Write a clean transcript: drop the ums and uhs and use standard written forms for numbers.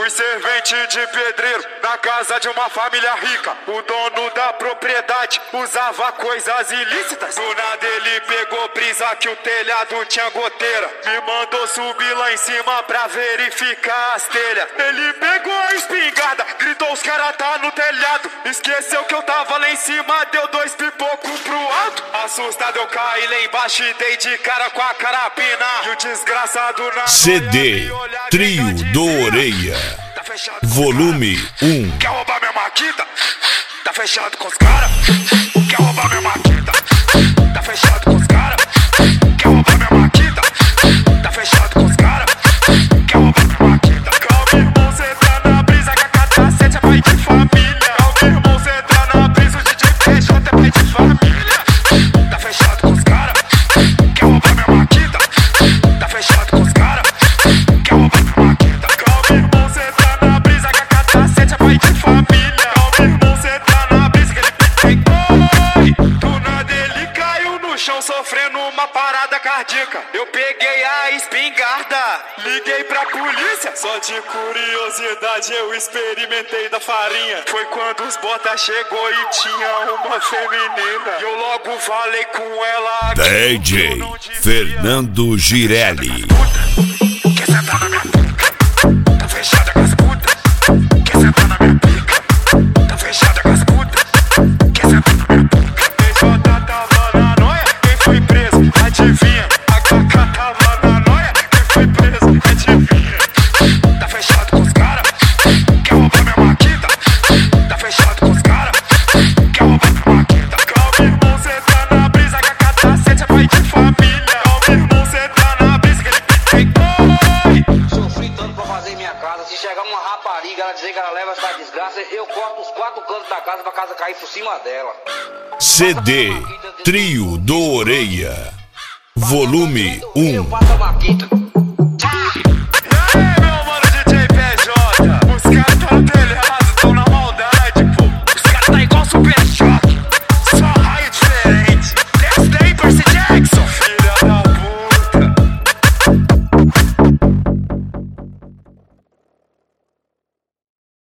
Fui servente de pedreiro na casa de uma família rica. O dono da propriedade usava coisas ilícitas. Do nada ele pegou brisa que o telhado tinha goteira. Me mandou subir lá em cima pra verificar as telhas. Ele pegou a espingarda, gritou os caras tá no telhado. Esqueceu que eu tava lá em cima, deu 2 pipocos pro alto. Assustado eu caí lá embaixo e dei de cara com a carabina. E o desgraçado na CD Trio do Orelha, volume 1. Quer roubar minha maquita? Tá fechado com os caras. Quer roubar minha maquita? Tá fechado com os caras. Quer roubar minha maquita? Tá fechado com os caras. Quer roubar minha maquita? Calma, irmão, cê tá na brisa que a K7 é pai de família. Calma, irmão, cê tá na brisa, o DJ PJ é pai de família. Tá fechado com os caras. Quer roubar minha maquita? Tá fechado com os caras. Quer roubar minha maquita? Calma, irmão, cê tá na brisa que a K7 é pai de família. Calma, irmão, cê tá na brisa que ele tem. Do nada ele caiu no chão sofrendo uma parada cardíaca. Eu peguei a espingarda, liguei pra polícia. Só de curiosidade eu experimentei da farinha. Foi quando os botas chegou e tinha uma feminina. E eu logo falei com ela. DJ Fernando Girelli. Quer sentar na minha pica? Tá fechada com as putas. Quer sentar na minha pica? Tá fechada com as putas. Quer sentar na minha pica? DJ tava na noia, quem foi preso? Adivinha? A Cacá tava na noia, quem foi preso? Adivinha? Tá fechado com os caras. Quer roubar minha maquita? Tá fechado com os caras. Quer roubar minha maquita? Calma, irmão, cê tá na brisa que a K7 é pai de família. Calma, irmão, cê tá na brisa que ele tem. Sofri tanto pra fazer minha casa. Se chegar uma rapariga, ela dizer que ela leva essa desgraça, eu corto os 4 cantos da casa pra casa cair por cima dela. CD Trio do Orelha, volume 1. Eu passo a maquita.